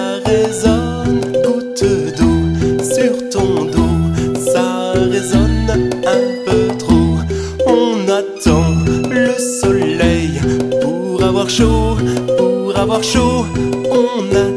ça résonne, goutte d'eau sur ton dos, ça résonne un peu trop. On attend le soleil pour avoir chaud, on